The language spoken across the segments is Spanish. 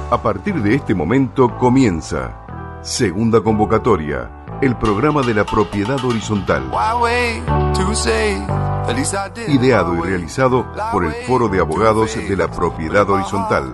A partir de este momento comienza Segunda Convocatoria, el programa de la propiedad horizontal. Ideado y realizado por el Foro de Abogados de la Propiedad Horizontal.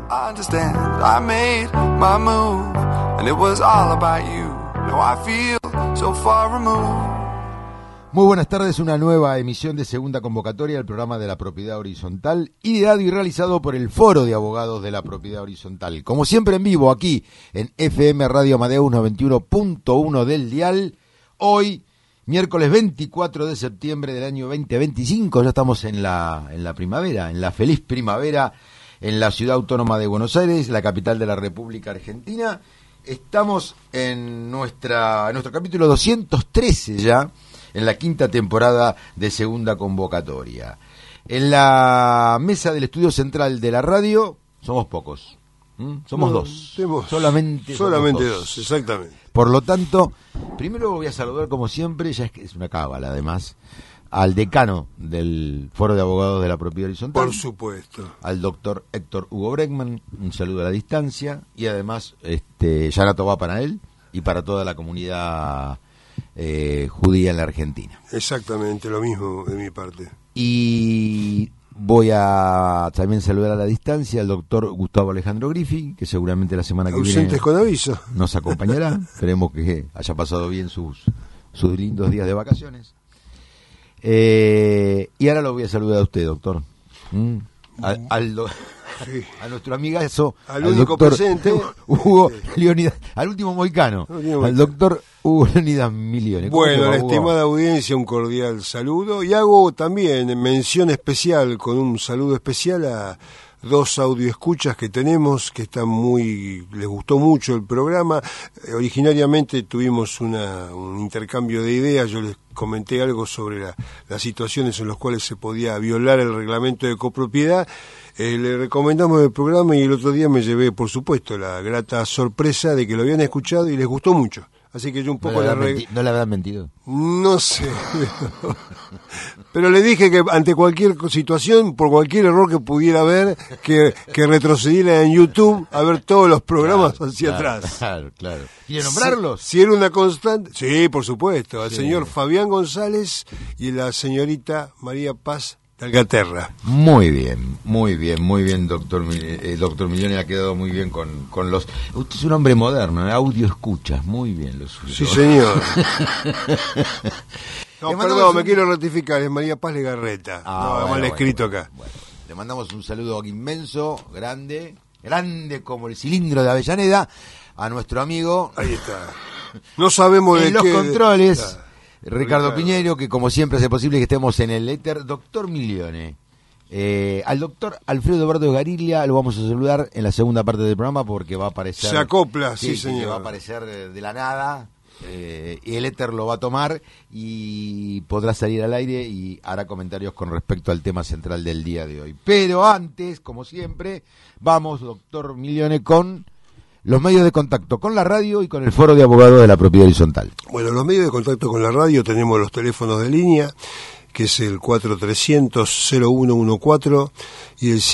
Muy buenas tardes, una nueva emisión de Segunda Convocatoria, el programa de la Propiedad Horizontal, ideado y realizado por el Foro de Abogados de la Propiedad Horizontal. Como siempre en vivo aquí en FM Radio Amadeus 91.1 del dial. Hoy, miércoles 24 de septiembre del año 2025, ya estamos en la primavera, en la feliz primavera, en la ciudad autónoma de Buenos Aires, la capital de la República Argentina. Estamos en nuestro capítulo 213 ya, en la quinta temporada de Segunda Convocatoria. En la mesa del estudio central de la radio somos pocos. Somos dos. Solamente dos, exactamente. Por lo tanto, primero voy a saludar como siempre, ya es una cábala además, al decano del Foro de Abogados de la Propiedad Horizontal. Por supuesto. Al doctor Héctor Hugo Bregman, un saludo a la distancia, y además Yanato va para él y para toda la comunidad judía en la Argentina. Exactamente, lo mismo de mi parte. Y voy a también saludar a la distancia al doctor Gustavo Alejandro Griffi, que seguramente la semana que Ausentes viene con aviso nos acompañará. Esperemos que haya pasado bien sus lindos días de vacaciones. Y ahora lo voy a saludar a usted, doctor. Sí. A nuestro amigazo, al único doctor presente, Hugo Leonidas, al último moicano, al doctor Hugo Leonidas Milione. Bueno, la estimada audiencia, un cordial saludo, y hago también mención especial, con un saludo especial a dos audioescuchas que tenemos, que les gustó mucho el programa. Originariamente tuvimos un intercambio de ideas, yo les comenté algo sobre las situaciones en las cuales se podía violar el reglamento de copropiedad. Le recomendamos el programa y el otro día me llevé, por supuesto, la grata sorpresa de que lo habían escuchado y les gustó mucho. Así que yo un poco ¿No le habrán mentido? No sé. Pero le dije que ante cualquier situación, por cualquier error que pudiera haber, que retrocediera en YouTube a ver todos los programas hacia atrás. Claro. ¿Quiere nombrarlos? Si era una constante. Sí, por supuesto. Al señor Fabián González y la señorita María Paz de Algaterra. Muy bien, doctor Milione, ha quedado muy bien con los... Usted es un hombre moderno, audio escuchas, muy bien lo suyo. Sí, señor. No, perdón, me quiero rectificar, es María Paz Legarreta. Mal escrito acá. Bueno, le mandamos un saludo inmenso, grande como el cilindro de Avellaneda, a nuestro amigo... Ahí está. No sabemos de qué... En los controles... Ricardo Piñeiro, que como siempre hace posible que estemos en el éter. Doctor Milione, al doctor Alfredo Eduardo Gariglia lo vamos a saludar en la segunda parte del programa porque va a aparecer... Se acopla, sí señor. Va a aparecer de la nada, y el éter lo va a tomar y podrá salir al aire y hará comentarios con respecto al tema central del día de hoy. Pero antes, como siempre, vamos, doctor Milione, con... los medios de contacto con la radio y con el Foro de Abogados de la Propiedad Horizontal. Bueno, los medios de contacto con la radio tenemos los teléfonos de línea, que es el 4300-0114 y el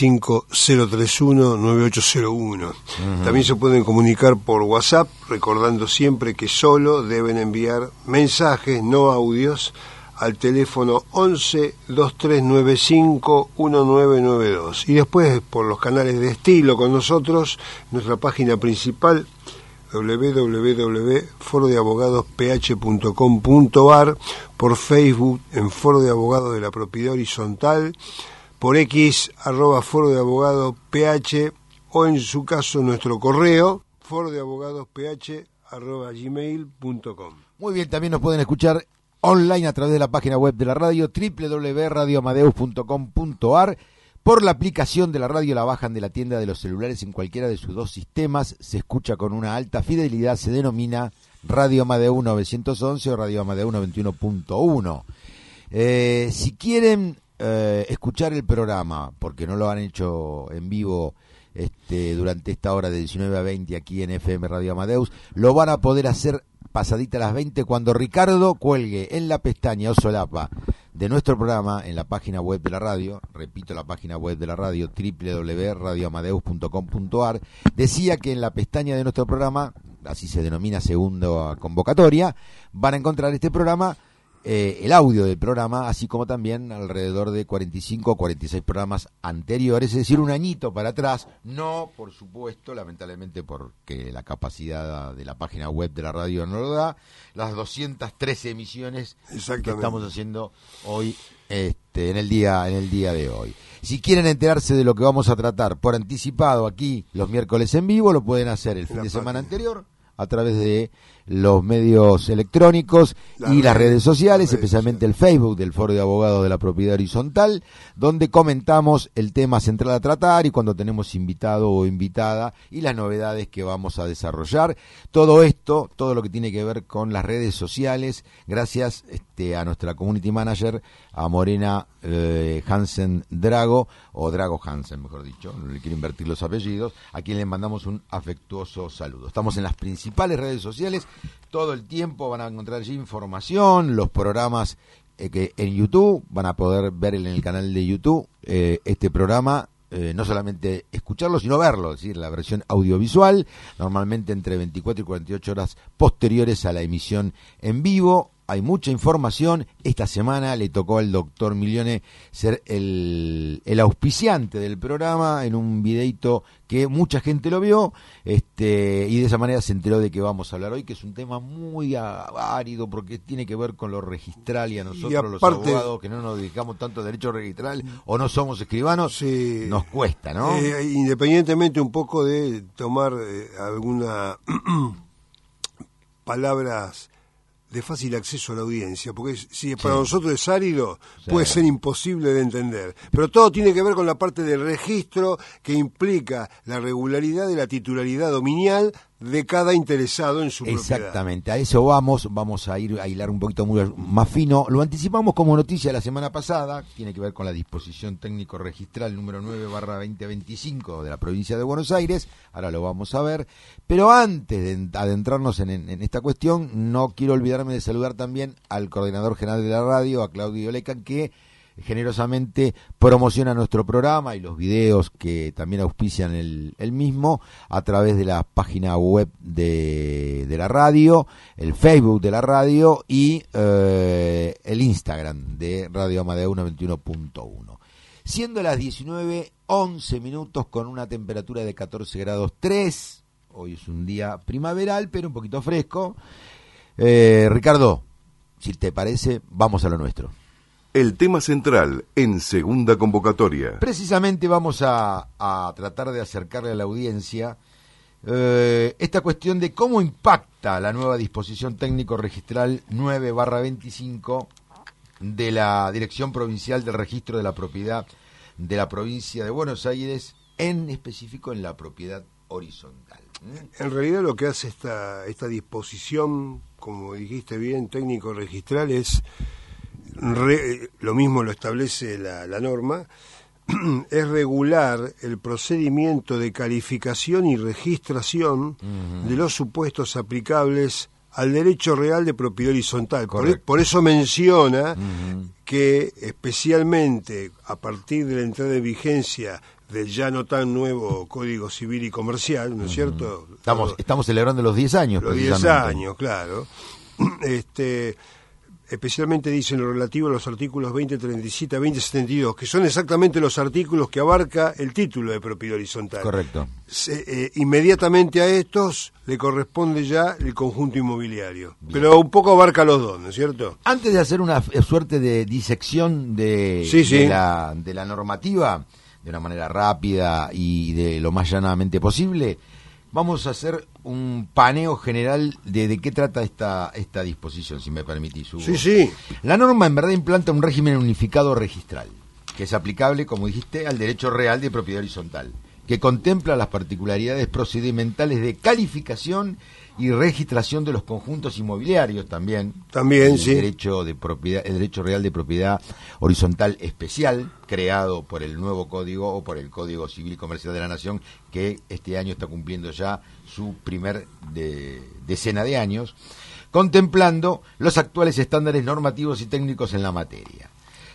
5031-9801. También se pueden comunicar por WhatsApp, recordando siempre que solo deben enviar mensajes, no audios, al teléfono 11-2395-1992. Y después por los canales de estilo con nosotros, nuestra página principal www.forodeabogadosph.com.ar, por Facebook en Foro de Abogados de la Propiedad Horizontal, por X @forodeabogadosph, o en su caso nuestro correo forodeabogadosph@gmail.com. Muy bien, también nos pueden escuchar online a través de la página web de la radio www.radioamadeus.com.ar. Por la aplicación de la radio la bajan de la tienda de los celulares en cualquiera de sus dos sistemas. Se escucha con una alta fidelidad, se denomina Radio Amadeus 911 o Radio Amadeus 91.1. Si quieren escuchar el programa, porque no lo han hecho en vivo durante esta hora de 19 a 20 aquí en FM Radio Amadeus, lo van a poder hacer pasadita a las 20 cuando Ricardo cuelgue en la pestaña o solapa de nuestro programa en la página web de la radio, repito, la página web de la radio, www.radioamadeus.com.ar, decía que en la pestaña de nuestro programa, así se denomina segunda convocatoria, van a encontrar este programa, el audio del programa, así como también alrededor de 45 o 46 programas anteriores, es decir, un añito para atrás, no, por supuesto, lamentablemente porque la capacidad de la página web de la radio no lo da, las 213 emisiones que estamos haciendo hoy, en el día de hoy. Si quieren enterarse de lo que vamos a tratar por anticipado aquí los miércoles en vivo, lo pueden hacer el fin de semana anterior a través de los medios electrónicos y las redes sociales, especialmente el Facebook del Foro de Abogados de la Propiedad Horizontal, donde comentamos el tema central a tratar y cuando tenemos invitado o invitada y las novedades que vamos a desarrollar. Todo esto, todo lo que tiene que ver con las redes sociales, gracias a nuestra community manager, a Morena Hansen Drago, o Drago Hansen, mejor dicho, no le quiero invertir los apellidos, a quien le mandamos un afectuoso saludo. Estamos en las principales redes sociales, todo el tiempo van a encontrar allí información, los programas que en YouTube, van a poder ver en el canal de YouTube este programa, no solamente escucharlo, sino verlo, es decir, la versión audiovisual, normalmente entre 24 y 48 horas posteriores a la emisión en vivo. Hay mucha información. Esta semana le tocó al doctor Milione ser el auspiciante del programa en un videito que mucha gente lo vio, y de esa manera se enteró de que vamos a hablar hoy, que es un tema muy árido porque tiene que ver con lo registral y a nosotros aparte, los abogados que no nos dedicamos tanto a derecho registral o no somos escribanos, sí, nos cuesta, ¿no? Independientemente un poco de tomar alguna palabras de fácil acceso a la audiencia, porque si para nosotros es árido, puede ser imposible de entender. Pero todo tiene que ver con la parte del registro que implica la regularidad de la titularidad dominial de cada interesado en su propiedad. Exactamente, a eso vamos a ir a hilar un poquito más fino. Lo anticipamos como noticia la semana pasada, tiene que ver con la disposición técnico registral número 9/2025 de la provincia de Buenos Aires, ahora lo vamos a ver, pero antes de adentrarnos en esta cuestión, no quiero olvidarme de saludar también al coordinador general de la radio, a Claudio Lecan, que generosamente promociona nuestro programa y los videos que también auspician el mismo a través de la página web de la radio, el Facebook de la radio y el Instagram de Radio Amadeus 91.1. Siendo las 19:11 con una temperatura de 14 grados 3, hoy es un día primaveral pero un poquito fresco. Ricardo, si te parece, vamos a lo nuestro. El tema central en segunda convocatoria. Precisamente vamos a tratar de acercarle a la audiencia esta cuestión de cómo impacta la nueva disposición técnico registral 9/25 de la Dirección Provincial del Registro de la Propiedad de la provincia de Buenos Aires, en específico en la propiedad horizontal. En realidad lo que hace esta disposición, como dijiste bien, técnico registral es... lo mismo lo establece la norma, es regular el procedimiento de calificación y registración de los supuestos aplicables al derecho real de propiedad horizontal. Por eso menciona que especialmente a partir de la entrada en vigencia del ya no tan nuevo Código Civil y Comercial, ¿no es cierto? Estamos celebrando los 10 años. Los 10 años, claro. Especialmente dice en lo relativo a los artículos 2037 a 2072, que son exactamente los artículos que abarca el título de propiedad horizontal. Correcto. Inmediatamente a estos le corresponde ya el conjunto inmobiliario. Bien. Pero un poco abarca los dos, ¿no es cierto? Antes de hacer una suerte de disección de la normativa, de una manera rápida y de lo más llanamente posible, vamos a hacer un paneo general de qué trata esta disposición, si me permitís, Hugo. Sí. La norma en verdad implanta un régimen unificado registral, que es aplicable, como dijiste, al derecho real de propiedad horizontal, que contempla las particularidades procedimentales de calificación y registración de los conjuntos inmobiliarios también sí. El derecho real de propiedad horizontal especial, creado por el nuevo código o por el Código Civil y Comercial de la Nación, que este año está cumpliendo ya su primer decena de años, contemplando los actuales estándares normativos y técnicos en la materia.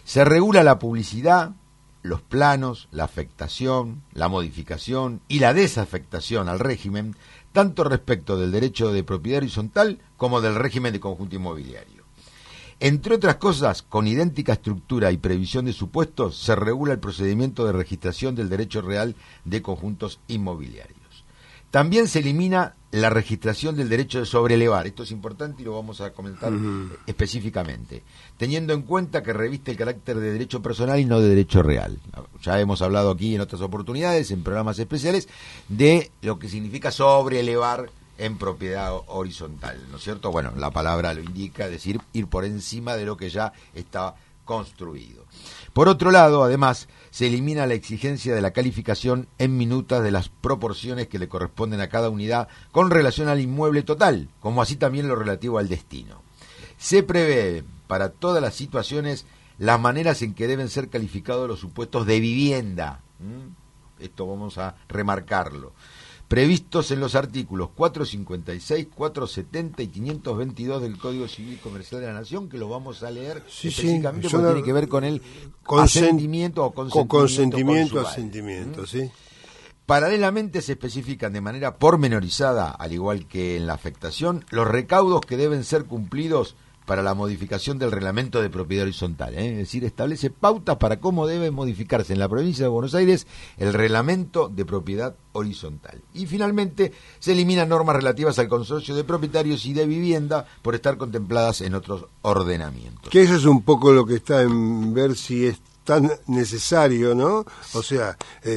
Se regula la publicidad, los planos, la afectación, la modificación y la desafectación al régimen, tanto respecto del derecho de propiedad horizontal como del régimen de conjunto inmobiliario. Entre otras cosas, con idéntica estructura y previsión de supuestos, se regula el procedimiento de registración del derecho real de conjuntos inmobiliarios. También se elimina la registración del derecho de sobrelevar. Esto es importante y lo vamos a comentar específicamente, teniendo en cuenta que reviste el carácter de derecho personal y no de derecho real. Ya hemos hablado aquí en otras oportunidades, en programas especiales, de lo que significa sobrelevar en propiedad horizontal, ¿no es cierto? Bueno, la palabra lo indica, es decir, ir por encima de lo que ya está construido. Por otro lado, además, se elimina la exigencia de la calificación en minutas de las proporciones que le corresponden a cada unidad con relación al inmueble total, como así también lo relativo al destino. Se prevé para todas las situaciones las maneras en que deben ser calificados los supuestos de vivienda. Esto vamos a remarcarlo. Previstos en los artículos 456, 470 y 522 del Código Civil y Comercial de la Nación, que lo vamos a leer específicamente porque tiene que ver con el asentimiento o consentimiento consumal. ¿Sí? Paralelamente se especifican de manera pormenorizada, al igual que en la afectación, los recaudos que deben ser cumplidos para la modificación del reglamento de propiedad horizontal, es decir, establece pautas para cómo debe modificarse en la provincia de Buenos Aires el reglamento de propiedad horizontal. Y finalmente se eliminan normas relativas al consorcio de propietarios y de vivienda por estar contempladas en otros ordenamientos. Que eso es un poco lo que está en ver si es tan necesario, ¿no? O sea,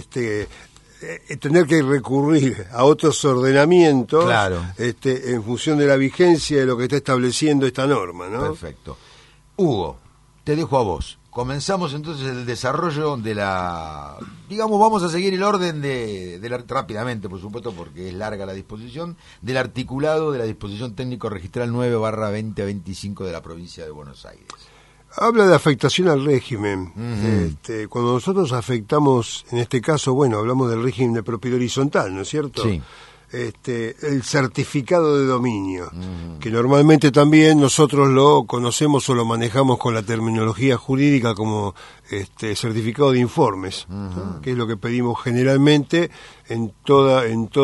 tener que recurrir a otros ordenamientos, claro, en función de la vigencia de lo que está estableciendo esta norma, ¿no? Perfecto. Hugo, te dejo a vos. Comenzamos entonces el desarrollo de la... Digamos, vamos a seguir el orden rápidamente, por supuesto, porque es larga la disposición, del articulado de la disposición técnico registral 9/2025 de la provincia de Buenos Aires. Habla de afectación al régimen. Cuando nosotros afectamos, en este caso, bueno, hablamos del régimen de propiedad horizontal, ¿no es cierto? Sí. El certificado de dominio, que normalmente también nosotros lo conocemos o lo manejamos con la terminología jurídica como certificado de informes, ¿no? Que es lo que pedimos generalmente en toda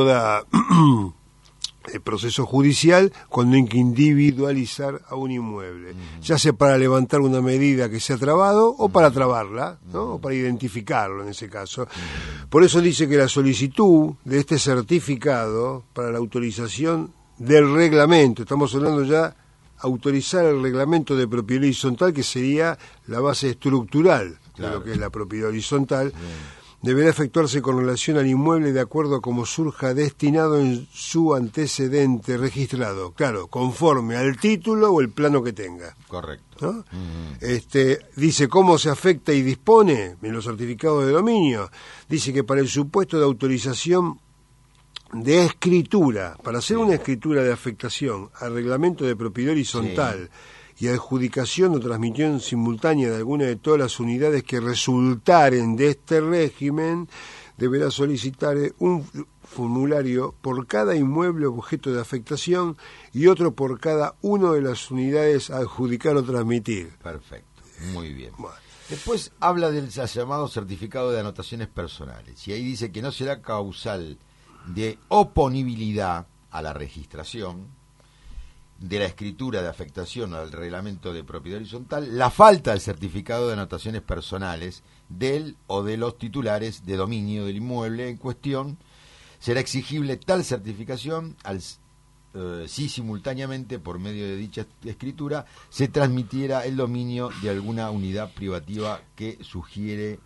el proceso judicial cuando hay que individualizar a un inmueble, ya sea para levantar una medida que se ha trabado o para trabarla, ¿no? O para identificarlo en ese caso. Por eso dice que la solicitud de este certificado para la autorización del reglamento, estamos hablando ya autorizar el reglamento de propiedad horizontal, que sería la base estructural, claro, de lo que es la propiedad horizontal, deberá efectuarse con relación al inmueble de acuerdo a como surja destinado en su antecedente registrado, claro, conforme al título o el plano que tenga. Correcto. ¿No? Dice cómo se afecta y dispone en los certificados de dominio. Dice que para el supuesto de autorización de escritura, para hacer una escritura de afectación al reglamento de propiedad horizontal, y adjudicación o transmisión simultánea de alguna de todas las unidades que resultaren de este régimen, deberá solicitar un formulario por cada inmueble objeto de afectación y otro por cada una de las unidades a adjudicar o transmitir. Perfecto, muy bien. Bueno. Después habla del llamado certificado de anotaciones personales, y ahí dice que no será causal de oponibilidad a la registración de la escritura de afectación al reglamento de propiedad horizontal la falta del certificado de anotaciones personales del o de los titulares de dominio del inmueble en cuestión. Será exigible tal certificación si simultáneamente por medio de dicha escritura se transmitiera el dominio de alguna unidad privativa que surgiere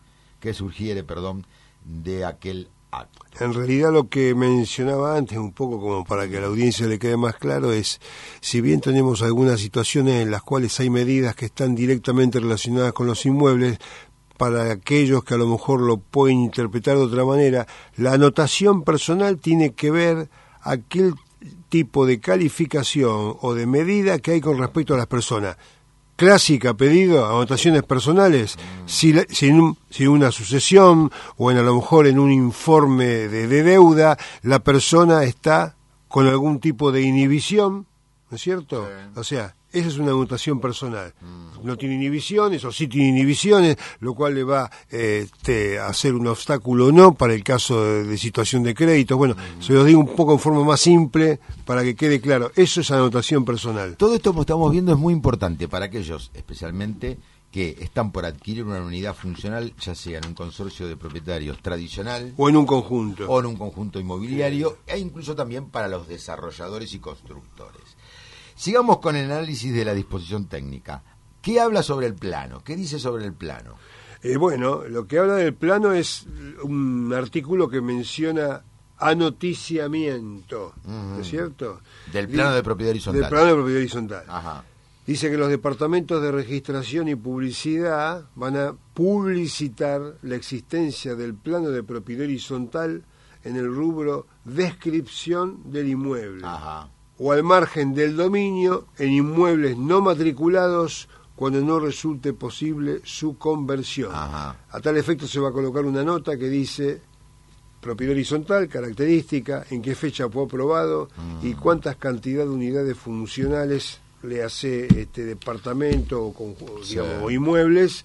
de aquel acto. En realidad lo que mencionaba antes, un poco como para que a la audiencia le quede más claro, es, si bien tenemos algunas situaciones en las cuales hay medidas que están directamente relacionadas con los inmuebles, para aquellos que a lo mejor lo pueden interpretar de otra manera, la anotación personal tiene que ver aquel tipo de calificación o de medida que hay con respecto a las personas. Clásica, pedido, anotaciones personales, si una sucesión o a lo mejor en un informe de deuda, la persona está con algún tipo de inhibición, ¿no es cierto? Sí. O sea, Esa es una anotación personal. No tiene inhibiciones, o sí tiene inhibiciones, lo cual le va a hacer un obstáculo o no para el caso de situación de crédito. Bueno, se lo digo un poco en forma más simple para que quede claro. Eso es anotación personal. Todo esto que estamos viendo es muy importante para aquellos, especialmente, que están por adquirir una unidad funcional, ya sea en un consorcio de propietarios tradicional O en un conjunto. o en un conjunto inmobiliario, e incluso también para los desarrolladores y constructores. Sigamos con el análisis de la disposición técnica. ¿Qué habla sobre el plano? ¿Qué dice sobre el plano? Bueno, lo que habla del plano es un artículo que menciona anoticiamiento, ¿no es cierto? Del plano de propiedad horizontal. Del plano de propiedad horizontal. Ajá. Dice que los departamentos de registración y publicidad van a publicitar la existencia del plano de propiedad horizontal en el rubro descripción del inmueble. Ajá. O al margen del dominio en inmuebles no matriculados cuando no resulte posible su conversión. Ajá. A tal efecto se va a colocar una nota que dice propiedad horizontal, característica, en qué fecha fue aprobado y cuántas cantidad de unidades funcionales le hace departamento o, digamos, o inmuebles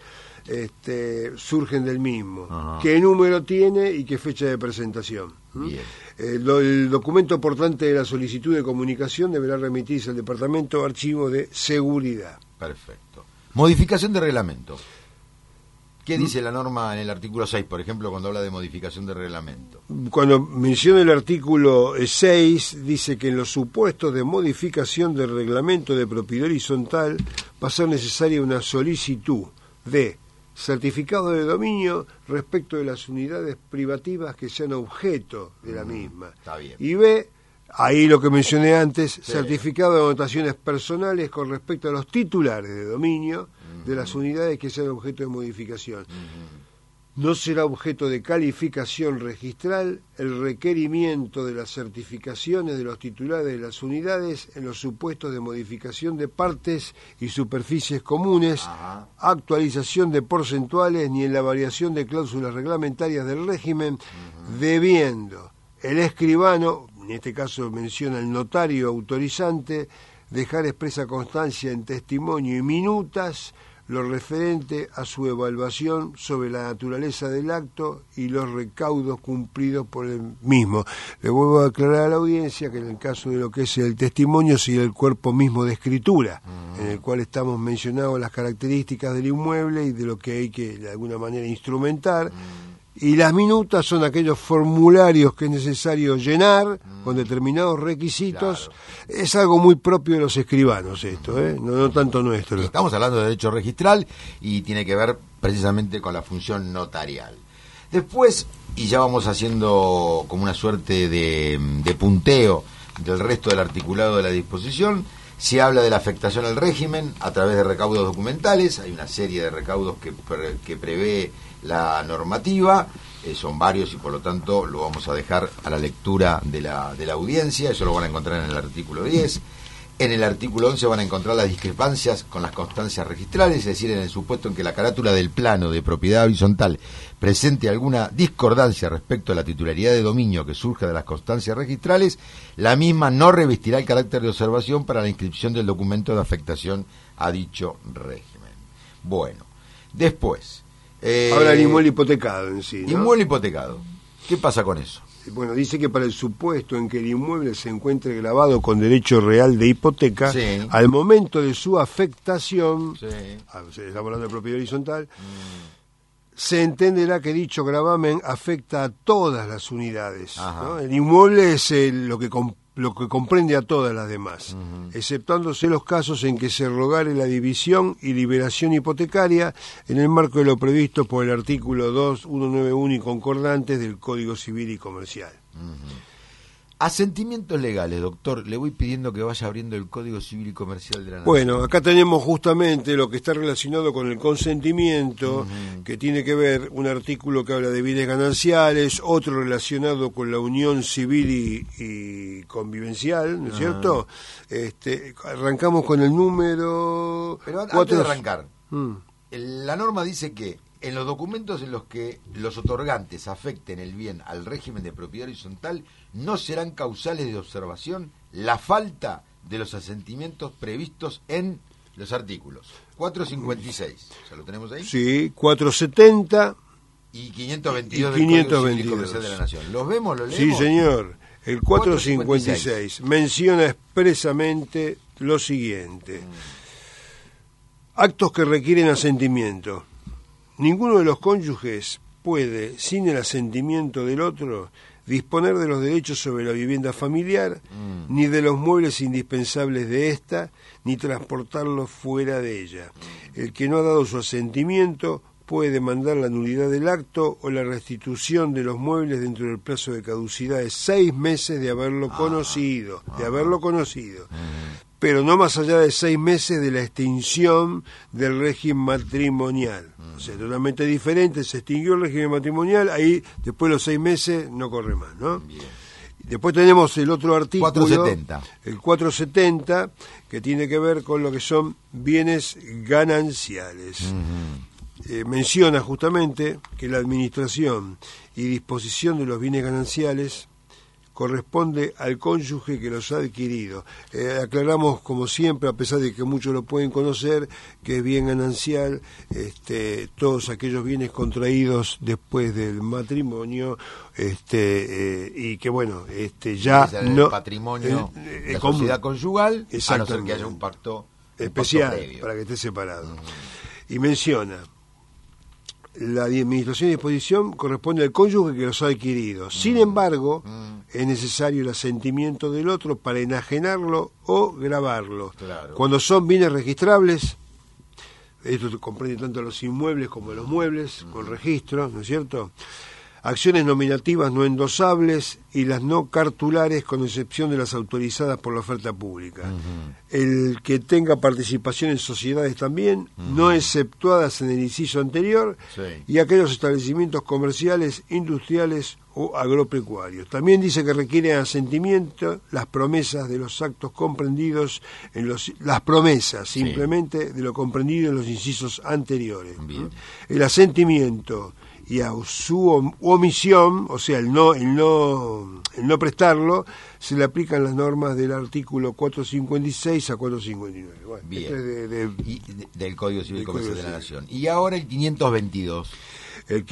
surgen del mismo. Ajá. Qué número tiene y qué fecha de presentación. Bien. El documento portante de la solicitud de comunicación deberá remitirse al Departamento Archivo de Seguridad. Perfecto. Modificación de reglamento. ¿Qué dice la norma en el artículo 6, por ejemplo, cuando habla de modificación de reglamento? Cuando menciona el artículo 6, dice que en los supuestos de modificación del reglamento de propiedad horizontal va a ser necesaria una solicitud de certificado de dominio respecto de las unidades privativas que sean objeto de la misma. Está bien. Y B, ahí lo que mencioné antes, Sí. certificado de anotaciones personales con respecto a los titulares de dominio de las unidades que sean objeto de modificación. No será objeto de calificación registral el requerimiento de las certificaciones de los titulares de las unidades en los supuestos de modificación de partes y superficies comunes, Ajá. actualización de porcentuales ni en la variación de cláusulas reglamentarias del régimen, debiendo el escribano, en este caso menciona el notario autorizante, dejar expresa constancia en testimonio y minutas lo referente a su evaluación sobre la naturaleza del acto y los recaudos cumplidos por el mismo. Le vuelvo a aclarar a la audiencia que en el caso de lo que es el testimonio sigue el cuerpo mismo de escritura, en el cual estamos mencionando las características del inmueble y de lo que hay que de alguna manera instrumentar. Y las minutas son aquellos formularios que es necesario llenar con determinados requisitos. Claro. Es algo muy propio de los escribanos esto, no tanto nuestro. Estamos hablando de derecho registral y tiene que ver precisamente con la función notarial. Después, y ya vamos haciendo como una suerte de punteo del resto del articulado de la disposición, se habla de la afectación al régimen a través de recaudos documentales. Hay una serie de recaudos que prevé la normativa, son varios y por lo tanto lo vamos a dejar a la lectura de la audiencia. Eso lo van a encontrar en el artículo 10. En el artículo 11 van a encontrar las discrepancias con las constancias registrales, es decir, en el supuesto en que la carátula del plano de propiedad horizontal presente alguna discordancia respecto a la titularidad de dominio que surja de las constancias registrales, la misma no revestirá el carácter de observación para la inscripción del documento de afectación a dicho régimen. Bueno, después... Ahora el inmueble hipotecado en sí, ¿no? Inmueble hipotecado. ¿Qué pasa con eso? Bueno, dice que para el supuesto en que el inmueble se encuentre grabado con derecho real de hipoteca, Sí. al momento de su afectación, Sí. estamos hablando de propiedad horizontal, se entenderá que dicho gravamen afecta a todas las unidades, Ajá. ¿no? El inmueble es lo que comprende a todas las demás, exceptuándose los casos en que se rogare la división y liberación hipotecaria en el marco de lo previsto por el artículo 2191 y concordantes del Código Civil y Comercial. Asentimientos legales, doctor. Le voy pidiendo que vaya abriendo el Código Civil y Comercial de la Nación. Bueno, acá tenemos justamente lo que está relacionado con el consentimiento, que tiene que ver un artículo que habla de bienes gananciales, otro relacionado con la unión civil y convivencial, ¿no es cierto? Arrancamos con el número... Pero antes 4. de arrancar, la norma dice que en los documentos en los que los otorgantes afecten el bien al régimen de propiedad horizontal no serán causales de observación la falta de los asentimientos previstos en los artículos 456, ¿ya lo tenemos ahí? Sí, 470 y 522 y del 522. Código Civil y Comercial de la Nación. ¿Los vemos, los leemos? Sí, señor. El 456 menciona expresamente lo siguiente. Actos que requieren asentimiento. Ninguno de los cónyuges puede, sin el asentimiento del otro, disponer de los derechos sobre la vivienda familiar, ni de los muebles indispensables de ésta, ni transportarlos fuera de ella. El que no ha dado su asentimiento puede demandar la nulidad del acto o la restitución de los muebles dentro del plazo de caducidad de 6 meses de haberlo conocido, pero no más allá de 6 meses de la extinción del régimen matrimonial. O sea, totalmente diferente, se extinguió el régimen matrimonial, ahí después de los 6 meses no corre más, ¿no? Bien. Después tenemos el otro artículo, 470. El 470, que tiene que ver con lo que son bienes gananciales. Menciona justamente que la administración y disposición de los bienes gananciales corresponde al cónyuge que los ha adquirido. Aclaramos, como siempre, a pesar de que muchos lo pueden conocer, que es bien ganancial todos aquellos bienes contraídos después del matrimonio, y que bueno, ya no... El patrimonio, la sociedad conyugal, a no ser que haya un pacto especial para que esté separado. Y menciona: la administración y disposición corresponde al cónyuge que los ha adquirido. Sin embargo, es necesario el asentimiento del otro para enajenarlo o gravarlo. Claro. Cuando son bienes registrables, esto comprende tanto los inmuebles como los muebles, con registro, ¿no es cierto? Acciones nominativas no endosables y las no cartulares, con excepción de las autorizadas por la oferta pública. El que tenga participación en sociedades también, no exceptuadas en el inciso anterior, y aquellos establecimientos comerciales, industriales o agropecuarios. También dice que requiere asentimiento las promesas de los actos comprendidos en las promesas, simplemente, de lo comprendido en los incisos anteriores. Bien. El asentimiento y a su omisión, o sea, el no prestarlo, se le aplican las normas del artículo 456 a 459. Bueno, bien. Esto es del Código Civil y Comercial de la Nación. Y ahora el 522. El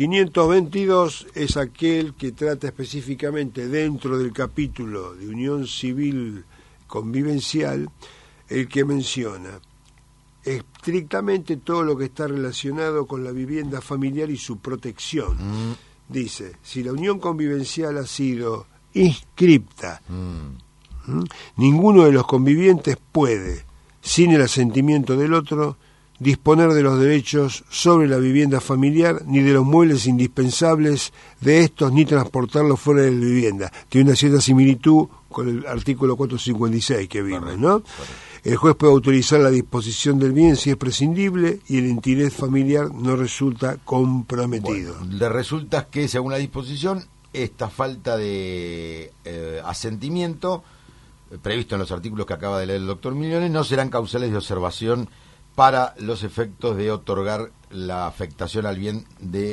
522 es aquel que trata específicamente, dentro del capítulo de unión civil convivencial, el que menciona estrictamente todo lo que está relacionado con la vivienda familiar y su protección. Dice, si la unión convivencial ha sido inscripta, ninguno de los convivientes puede, sin el asentimiento del otro, disponer de los derechos sobre la vivienda familiar, ni de los muebles indispensables de estos, ni transportarlos fuera de la vivienda. Tiene una cierta similitud con el artículo 456 que vimos, ¿no? El juez puede autorizar la disposición del bien si es prescindible y el interés familiar no resulta comprometido. Bueno, le resulta que, según la disposición, esta falta de asentimiento, previsto en los artículos que acaba de leer el doctor Millones, no serán causales de observación para los efectos de otorgar la afectación al bien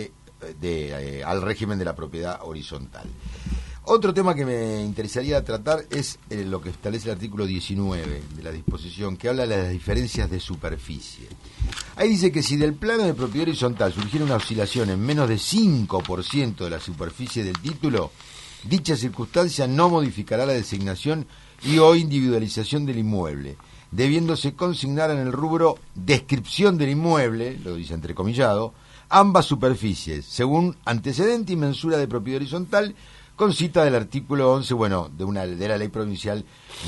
al régimen de la propiedad horizontal. Otro tema que me interesaría tratar es lo que establece el artículo 19 de la disposición, que habla de las diferencias de superficie. Ahí dice que si del plano de propiedad horizontal surgiera una oscilación en menos de 5% de la superficie del título, dicha circunstancia no modificará la designación y o individualización del inmueble, debiéndose consignar en el rubro descripción del inmueble, lo dice entrecomillado, ambas superficies, según antecedente y mensura de propiedad horizontal, con cita del artículo 11, de la ley provincial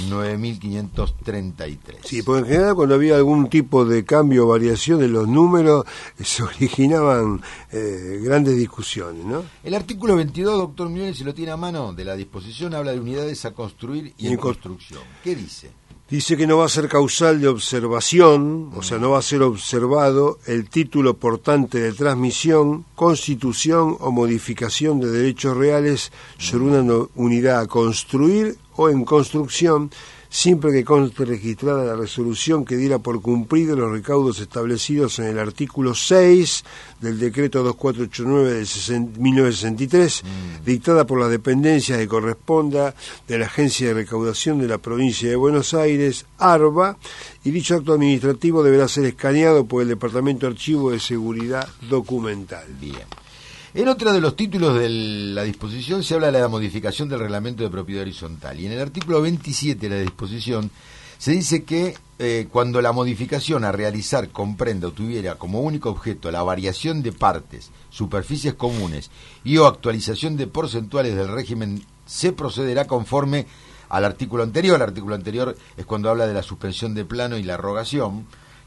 9533. Sí, porque en general cuando había algún tipo de cambio o variación en los números, se originaban grandes discusiones, ¿no? El artículo 22, doctor Millones, si lo tiene a mano, de la disposición, habla de unidades a construir y en construcción. ¿Qué dice? Dice que no va a ser causal de observación, o sea, no va a ser observado el título portante de transmisión, constitución o modificación de derechos reales sobre una unidad a construir o en construcción, siempre que conste registrada la resolución que diera por cumplidos los recaudos establecidos en el artículo 6 del decreto 2489 de 1963, dictada por las dependencias que corresponda de la Agencia de Recaudación de la Provincia de Buenos Aires, ARBA, y dicho acto administrativo deberá ser escaneado por el Departamento de Archivo de Seguridad Documental. Bien. En otro de los títulos de la disposición se habla de la modificación del reglamento de propiedad horizontal. Y en el artículo 27 de la disposición se dice que cuando la modificación a realizar comprenda o tuviera como único objeto la variación de partes, superficies comunes y o actualización de porcentuales del régimen, se procederá conforme al artículo anterior. El artículo anterior es cuando habla de la suspensión de plano y la rogación,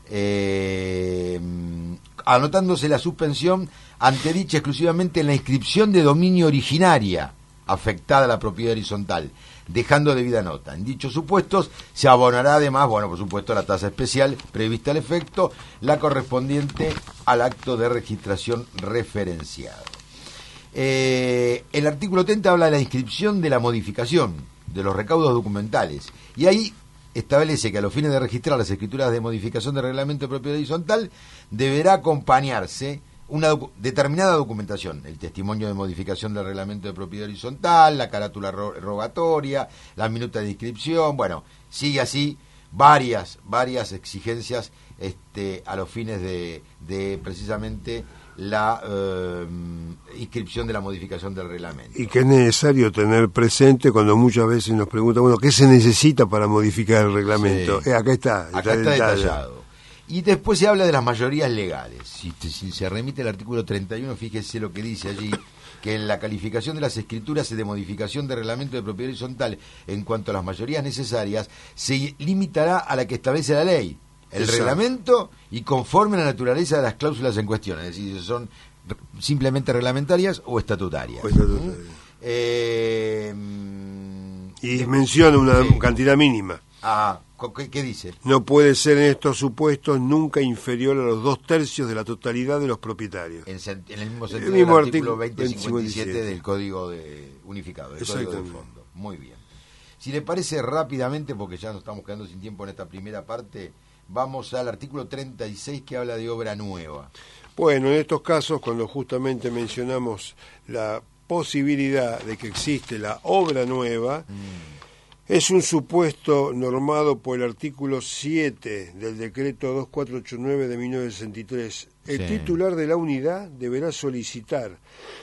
anotándose la suspensión antedicha exclusivamente en la inscripción de dominio originaria afectada a la propiedad horizontal, dejando debida nota. En dichos supuestos se abonará además, bueno, por supuesto, la tasa especial prevista al efecto, la correspondiente al acto de registración referenciado. El artículo 30 habla de la inscripción de la modificación de los recaudos documentales, y ahí establece que a los fines de registrar las escrituras de modificación del reglamento de propiedad horizontal deberá acompañarse una determinada documentación: el testimonio de modificación del reglamento de propiedad horizontal, la carátula rogatoria, la minuta de inscripción, bueno, sigue así varias exigencias a los fines de precisamente la inscripción de la modificación del reglamento. Y que es necesario tener presente cuando muchas veces nos preguntan, bueno, ¿qué se necesita para modificar el reglamento? Sí. Acá está Detallado. Y después se habla de las mayorías legales. Si se remite al artículo 31, fíjese lo que dice allí, que en la calificación de las escrituras de modificación de reglamento de propiedad horizontal en cuanto a las mayorías necesarias, se limitará a la que establece la ley, el Exacto. reglamento, y conforme a la naturaleza de las cláusulas en cuestión, es decir, si son simplemente reglamentarias o estatutarias. Y menciona una cantidad mínima. ¿Qué dice? No puede ser en estos supuestos nunca inferior a los 2/3 de la totalidad de los propietarios. En el mismo sentido del artículo 2057 del Código Unificado, del Código de Fondo. Muy bien. Si le parece, rápidamente, porque ya nos estamos quedando sin tiempo en esta primera parte, vamos al artículo 36, que habla de obra nueva. Bueno, en estos casos, cuando justamente mencionamos la posibilidad de que existe la obra nueva, es un supuesto normado por el artículo 7 del decreto 2489 de 1963. El titular de la unidad deberá solicitar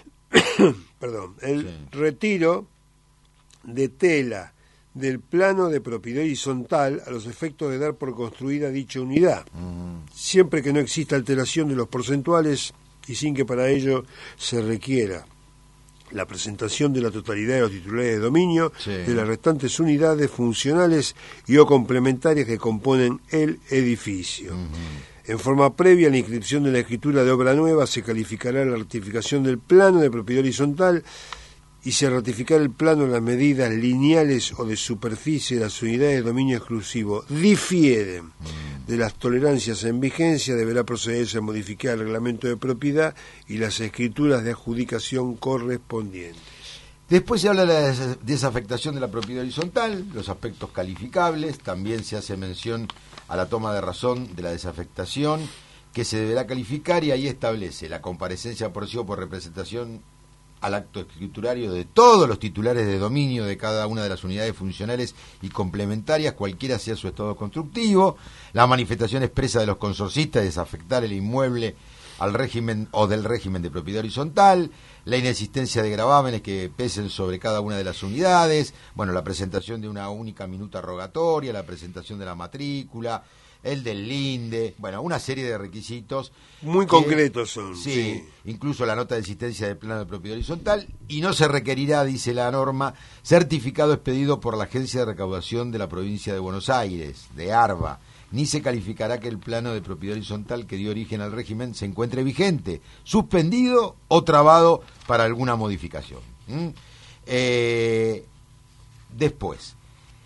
el retiro de tela del plano de propiedad horizontal a los efectos de dar por construida dicha unidad, siempre que no exista alteración de los porcentuales y sin que para ello se requiera la presentación de la totalidad de los titulares de dominio de las restantes unidades funcionales y o complementarias que componen el edificio. En forma previa a la inscripción de la escritura de obra nueva se calificará la ratificación del plano de propiedad horizontal y se ratificará el plano en las medidas lineales o de superficie de las unidades de dominio exclusivo difieren de las tolerancias en vigencia, deberá procederse a modificar el reglamento de propiedad y las escrituras de adjudicación correspondientes. Después se habla de la desafectación de la propiedad horizontal, los aspectos calificables, también se hace mención a la toma de razón de la desafectación, que se deberá calificar, y ahí establece la comparecencia por sí o por representación al acto escriturario de todos los titulares de dominio de cada una de las unidades funcionales y complementarias, cualquiera sea su estado constructivo, la manifestación expresa de los consorcistas de desafectar el inmueble al régimen o del régimen de propiedad horizontal, la inexistencia de gravámenes que pesen sobre cada una de las unidades, bueno, la presentación de una única minuta rogatoria, la presentación de la matrícula, el del linde, bueno, una serie de requisitos muy concretos son. Sí, incluso la nota de existencia del plano de propiedad horizontal, y no se requerirá, dice la norma, certificado expedido por la Agencia de Recaudación de la Provincia de Buenos Aires, de ARBA, ni se calificará que el plano de propiedad horizontal que dio origen al régimen se encuentre vigente, suspendido o trabado para alguna modificación. Después,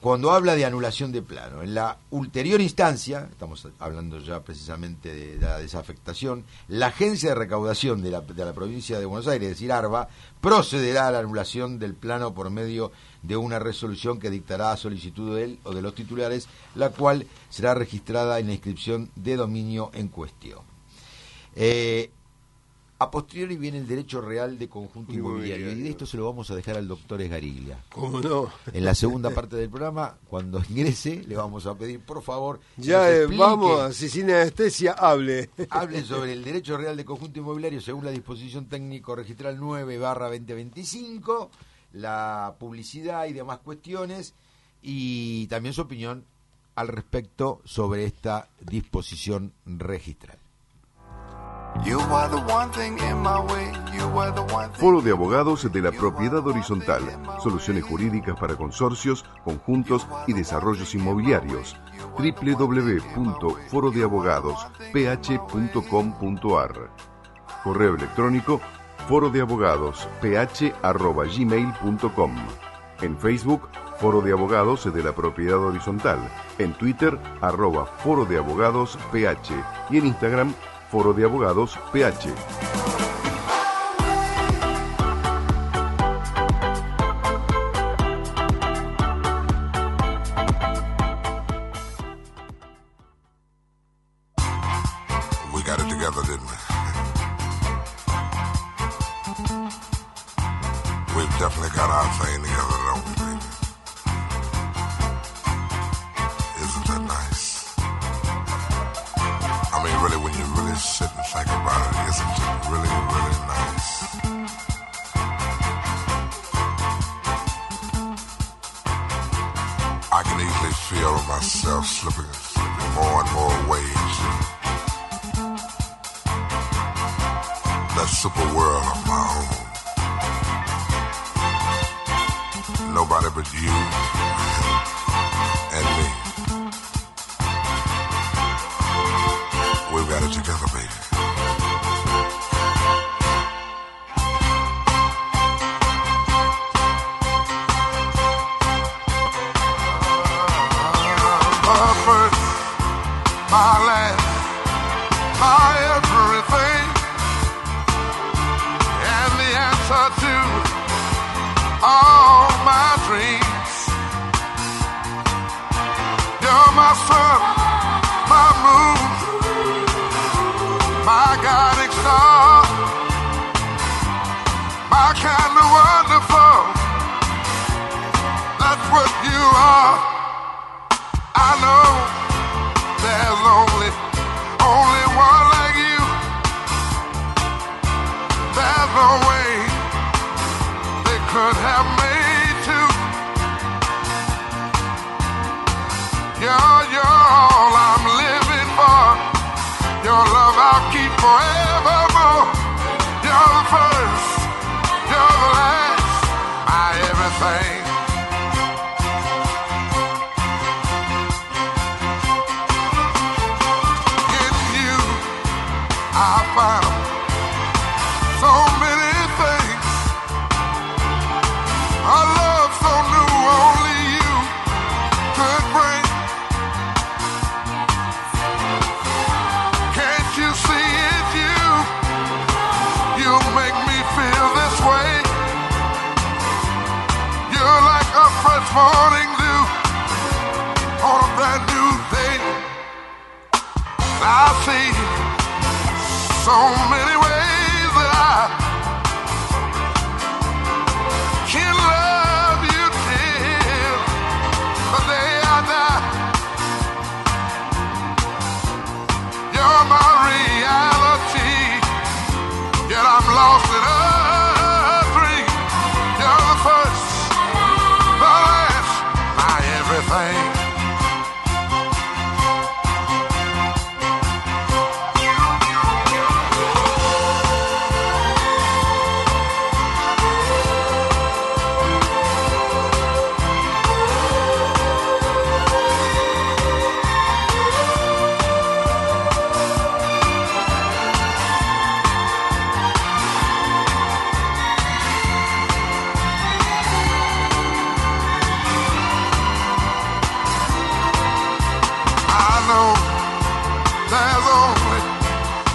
cuando habla de anulación de plano. En la ulterior instancia, estamos hablando ya precisamente de la desafectación, la Agencia de Recaudación de la provincia de Buenos Aires, es decir, ARBA, procederá a la anulación del plano por medio de una resolución que dictará a solicitud de él o de los titulares, la cual será registrada en la inscripción de dominio en cuestión. A posteriori viene el derecho real de conjunto inmobiliario, y de esto se lo vamos a dejar al doctor Esgariglia. ¿Cómo no? En la segunda parte del programa, cuando ingrese, le vamos a pedir, por favor, ya vamos, si sin anestesia, hable sobre el derecho real de conjunto inmobiliario según la disposición técnico registral 9/2025, la publicidad y demás cuestiones, y también su opinión al respecto sobre esta disposición registral. Foro de Abogados de la Propiedad Horizontal. Soluciones jurídicas para consorcios, conjuntos y desarrollos inmobiliarios. www.forodeabogadosph.com.ar. Correo electrónico forodeabogadosph@gmail.com. En Facebook, Foro de Abogados de la Propiedad Horizontal. En Twitter, @Foro de Abogados PH. Y en Instagram, Foro de Abogados PH. We got it together, didn't we? We've definitely got our thing together, don't we, baby? Isn't that nice? I mean, really, when you really sit and think about it, isn't it really, really nice? I can easily feel myself slipping more and more ways. That super world of my own. Nobody but you and me. We've got it together, baby. My first, my last, my everything, and the answer to all my dreams. You're my sun, my moon, my guiding star, my kind of wonderful. That's what you are. I know there's only one like you. There's no way they could have made two. You're all I'm living for. Your love I'll keep forevermore. You're the first, you're the last, my everything. In you, I found so many things. A love so new, only you could bring. Can't you see it, you? You make me feel this way. You're like a fresh morning dew on a brand new day. I see so many ways that I can love you till the day I die. You're my reality, yet I'm lost in a dream. You're the first, the last, my everything.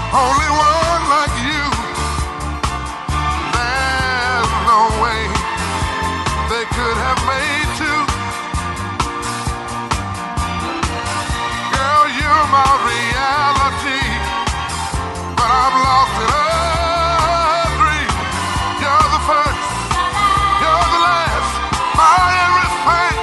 only one like you. There's no way they could have made two. Girl, you're my reality, but I've lost it a dream. You're the first, you're the last, my everything.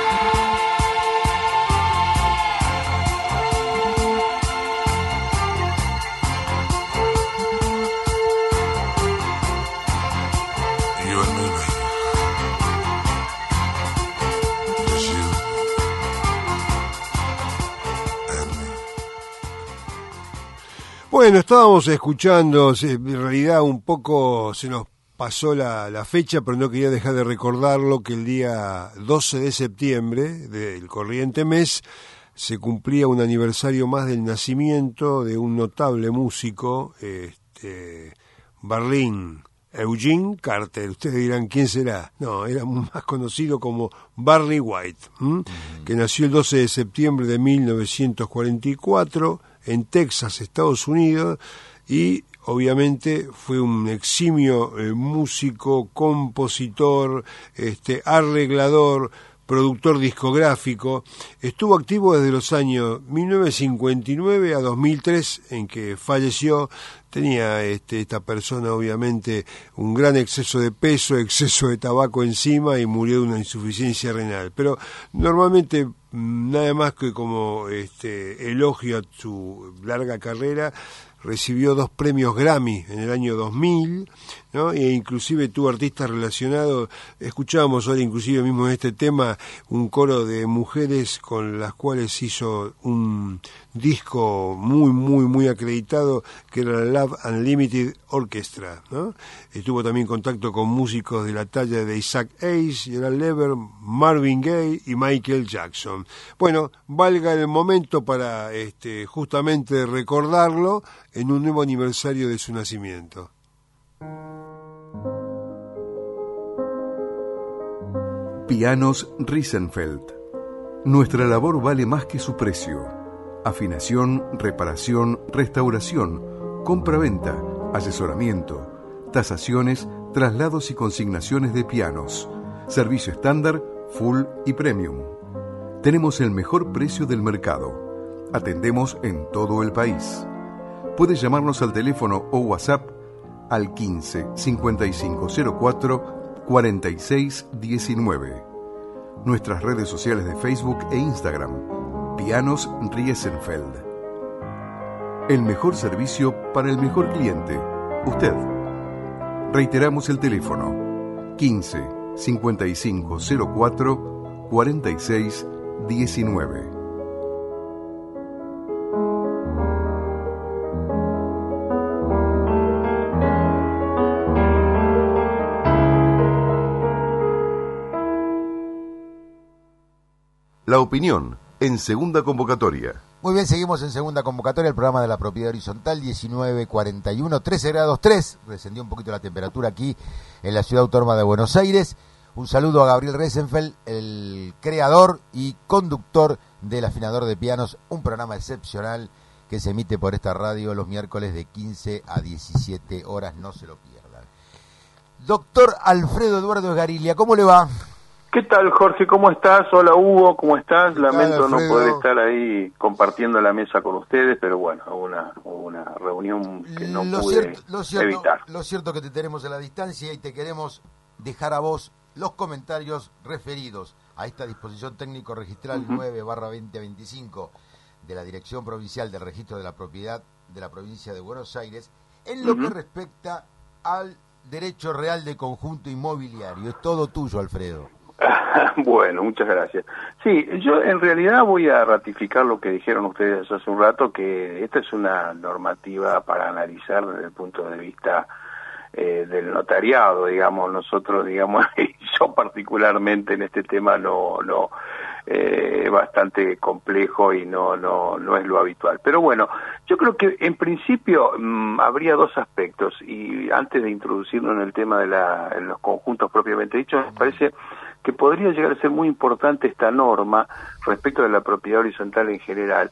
You and me, baby. Just you and me. Bueno, estábamos escuchando, en realidad un poco se nos pasó la fecha, pero no quería dejar de recordarlo, que el día 12 de septiembre del corriente mes se cumplía un aniversario más del nacimiento de un notable músico, Berlín, Eugene Carter. Ustedes dirán, ¿quién será? No, era más conocido como Barry White, que nació el 12 de septiembre de 1944 en Texas, Estados Unidos, y obviamente fue un eximio músico, compositor, arreglador, productor discográfico. Estuvo activo desde los años 1959 a 2003, en que falleció. Tenía esta persona obviamente un gran exceso de peso, exceso de tabaco encima, y murió de una insuficiencia renal. Pero normalmente, nada más que como elogio a su larga carrera, recibió 2 premios Grammy en el año 2000, ¿no? E inclusive tuvo artistas relacionados. Escuchábamos ahora inclusive mismo en este tema un coro de mujeres con las cuales hizo un disco muy acreditado, que era la Love Unlimited Orchestra, ¿no? Estuvo también en contacto con músicos de la talla de Isaac Hayes, Gerald Lever, Marvin Gaye y Michael Jackson. Bueno, valga el momento para justamente recordarlo en un nuevo aniversario de su nacimiento. Pianos Riesenfeld. Nuestra labor vale más que su precio. Afinación, reparación, restauración, compra-venta, asesoramiento, tasaciones, traslados y consignaciones de pianos. Servicio estándar, full y premium. Tenemos el mejor precio del mercado. Atendemos en todo el país. Puedes llamarnos al teléfono o WhatsApp al 15 5504 46 19. Nuestras redes sociales de Facebook e Instagram: Pianos Riesenfeld. El mejor servicio para el mejor cliente, usted. Reiteramos el teléfono: 15 5504 46 19. La opinión en segunda convocatoria. Muy bien, seguimos en segunda convocatoria, el programa de la propiedad horizontal, 19:41, 13 grados 3, descendió un poquito la temperatura aquí en la ciudad autónoma de Buenos Aires. Un saludo a Gabriel Riesenfeld, el creador y conductor del Afinador de Pianos, un programa excepcional que se emite por esta radio los miércoles de 15 a 17 horas, no se lo pierdan. Doctor Alfredo Eduardo Esgariglia, ¿cómo le va? ¿Qué tal, Jorge? ¿Cómo estás? Hola, Hugo, ¿cómo estás? Lamento no Alfredo? poder estar ahí compartiendo la mesa con ustedes, pero bueno, hubo una reunión que no pude evitar. Lo cierto que te tenemos a la distancia y te queremos dejar a vos los comentarios referidos a esta disposición técnico registral 9/2025 de la Dirección Provincial del Registro de la Propiedad de la Provincia de Buenos Aires en lo que respecta al derecho real de conjunto inmobiliario. Es todo tuyo, Alfredo. Bueno, muchas gracias. Sí, yo en realidad voy a ratificar lo que dijeron ustedes hace un rato, que esta es una normativa para analizar desde el punto de vista del notariado, digamos. Nosotros, digamos, y yo particularmente en este tema es bastante complejo y no es lo habitual. Pero bueno, yo creo que en principio habría 2 aspectos, y antes de introducirnos en el tema de en los conjuntos propiamente dichos, me parece que podría llegar a ser muy importante esta norma respecto de la propiedad horizontal en general,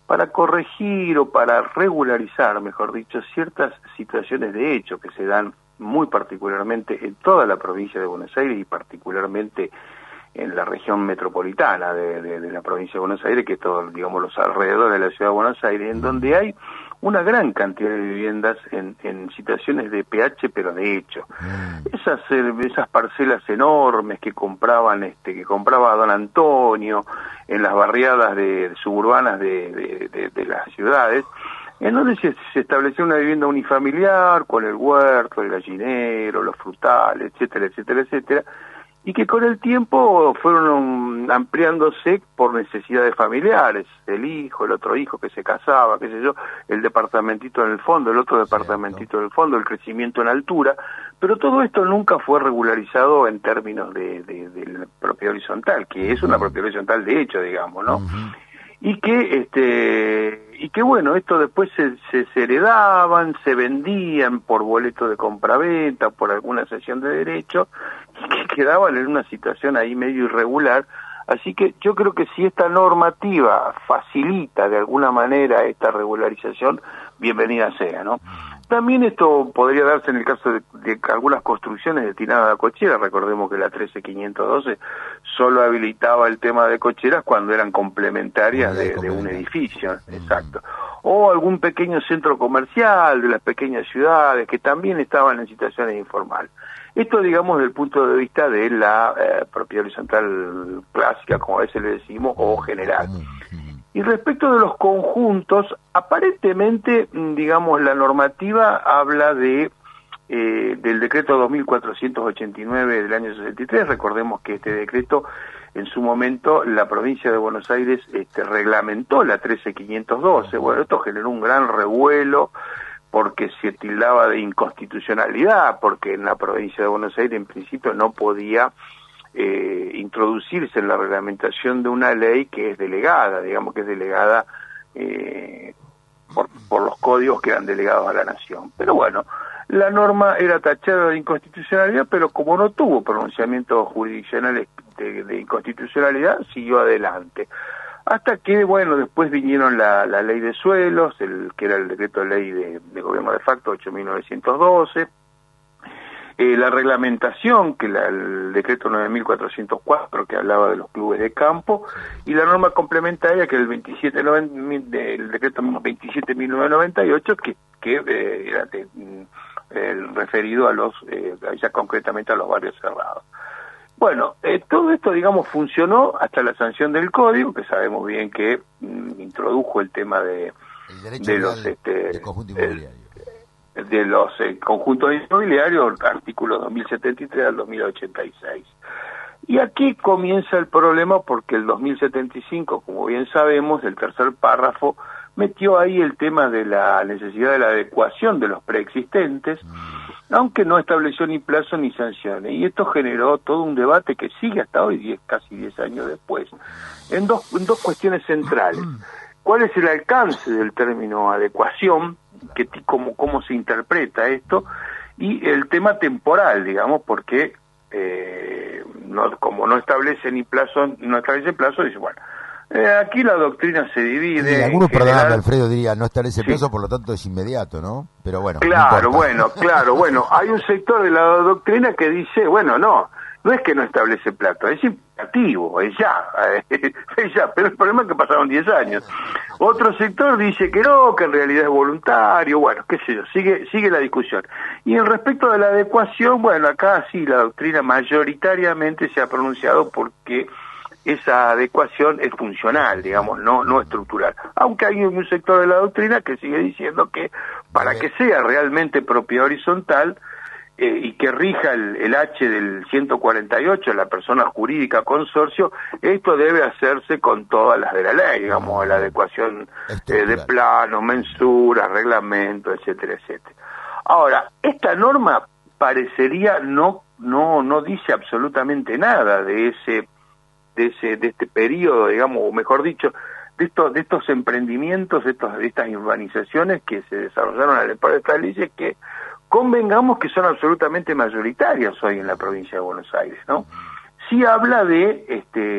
para corregir o para regularizar, mejor dicho, ciertas situaciones de hecho que se dan muy particularmente en toda la provincia de Buenos Aires y particularmente en la región metropolitana de la provincia de Buenos Aires, que es todo, digamos, los alrededores de la ciudad de Buenos Aires, en donde hay una gran cantidad de viviendas en situaciones de PH, pero de hecho. Esas parcelas enormes que compraba don Antonio en las barriadas suburbanas de las ciudades, en donde se estableció una vivienda unifamiliar con el huerto, el gallinero, los frutales, etcétera, etcétera, etcétera, y que con el tiempo fueron ampliándose por necesidades familiares, el hijo, el otro hijo que se casaba, qué sé yo, el departamentito en el fondo, el otro departamentito en el fondo, el crecimiento en altura, pero todo esto nunca fue regularizado en términos de la propiedad horizontal, que es una propiedad horizontal de hecho, digamos, ¿no? Y que bueno, esto después se heredaban, se vendían por boleto de compraventa, por alguna cesión de derecho, y que quedaban en una situación ahí medio irregular. Así que yo creo que si esta normativa facilita de alguna manera esta regularización, bienvenida sea, ¿no? También esto podría darse en el caso de algunas construcciones destinadas a cocheras. Recordemos que la 13512 solo habilitaba el tema de cocheras cuando eran complementarias de un edificio, exacto. O algún pequeño centro comercial de las pequeñas ciudades que también estaban en situaciones informales. Esto, digamos, desde el punto de vista de la propiedad horizontal clásica, como a veces le decimos, o general. Y respecto de los conjuntos, aparentemente, digamos, la normativa habla del decreto 2489 del año 63. Recordemos que este decreto, en su momento, la provincia de Buenos Aires reglamentó la 13512. Bueno, esto generó un gran revuelo porque se tildaba de inconstitucionalidad, porque en la provincia de Buenos Aires, en principio, no podía introducirse en la reglamentación de una ley que es delegada, digamos que es delegada por los códigos que eran delegados a la nación. Pero bueno, la norma era tachada de inconstitucionalidad, pero como no tuvo pronunciamientos jurisdiccionales de inconstitucionalidad, siguió adelante. Hasta que, bueno, después vinieron la ley de suelos, que era el decreto de ley de gobierno de facto 8.912, la reglamentación, que el decreto 9.404, que hablaba de los clubes de campo, y la norma complementaria, que el decreto 27.998, que era referido a ya concretamente a los barrios cerrados. Bueno, todo esto, digamos, funcionó hasta la sanción del código, que sabemos bien que introdujo el tema de los conjuntos inmobiliarios, artículos 2073 al 2086. Y aquí comienza el problema porque el 2075, como bien sabemos, el tercer párrafo metió ahí el tema de la necesidad de la adecuación de los preexistentes, aunque no estableció ni plazo ni sanciones. Y esto generó todo un debate que sigue hasta hoy, casi 10 años después, en dos cuestiones centrales. ¿Cuál es el alcance del término adecuación? Cómo se interpreta esto, y el tema temporal, digamos, porque como no establece plazo, dice, bueno, aquí la doctrina se divide. Sí, algunos, perdóname, Alfredo, diría, no establece plazo, por lo tanto es inmediato, ¿no? Pero bueno. Claro, bueno, hay un sector de la doctrina que dice, bueno, no es que no establece plazo, es imperativo, es ya, pero el problema es que pasaron 10 años. Otro sector dice que no, que en realidad es voluntario, bueno, qué sé yo, sigue la discusión. Y en respecto de la adecuación, bueno, acá sí la doctrina mayoritariamente se ha pronunciado porque esa adecuación es funcional, digamos, no estructural. Aunque hay un sector de la doctrina que sigue diciendo que para que sea realmente propiedad horizontal, y que rija el H del 148, la persona jurídica consorcio, esto debe hacerse con todas las de la ley, digamos, la adecuación de plano, mensura, reglamento, etcétera, etcétera. Ahora, esta norma parecería no dice absolutamente nada de este periodo, digamos, o mejor dicho, de estos emprendimientos, de estas urbanizaciones que se desarrollaron al amparo de estas leyes que convengamos que son absolutamente mayoritarias hoy en la provincia de Buenos Aires, ¿no? Sí habla de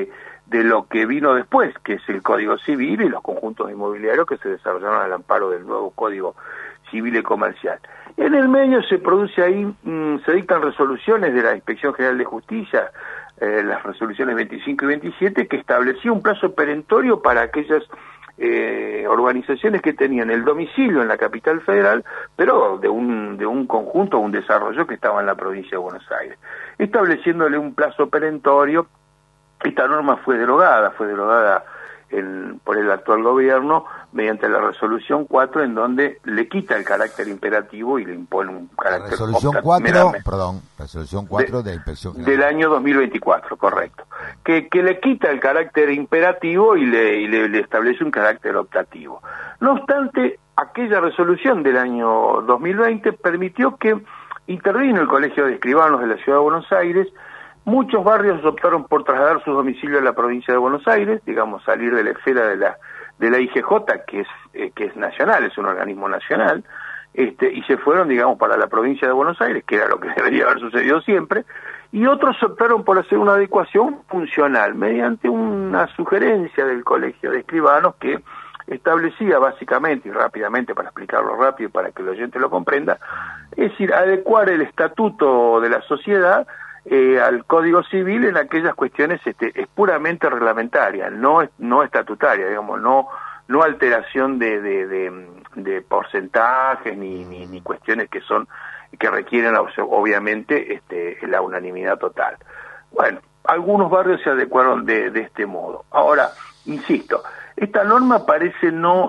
de lo que vino después, que es el Código Civil y los conjuntos inmobiliarios que se desarrollaron al amparo del nuevo Código Civil y Comercial. En el medio se produce ahí, se dictan resoluciones de la Inspección General de Justicia, las resoluciones 25 y 27, que establecía un plazo perentorio para aquellas organizaciones que tenían el domicilio en la capital federal, pero de un conjunto, un desarrollo que estaba en la provincia de Buenos Aires, estableciéndole un plazo perentorio. Esta norma fue derogada por el actual gobierno mediante la resolución 4, en donde le quita el carácter imperativo y le impone un carácter resolución 4 de la Inspección General del año 2024, correcto, que le quita el carácter imperativo y le establece un carácter optativo. No obstante, aquella resolución del año 2020 permitió que intervino el Colegio de Escribanos de la Ciudad de Buenos Aires. Muchos barrios optaron por trasladar sus domicilios a la provincia de Buenos Aires, digamos, salir de la esfera de la IGJ, que es nacional, es un organismo nacional, y se fueron, digamos, para la provincia de Buenos Aires, que era lo que debería haber sucedido siempre, y otros optaron por hacer una adecuación funcional, mediante una sugerencia del Colegio de Escribanos que establecía básicamente, y rápidamente, para explicarlo rápido y para que el oyente lo comprenda, es decir, adecuar el estatuto de la sociedad al Código Civil en aquellas cuestiones es puramente reglamentaria, no estatutaria, digamos, no alteración de porcentajes ni cuestiones que requieren obviamente la unanimidad total. Bueno, algunos barrios se adecuaron de este modo. Ahora, insisto, esta norma parece no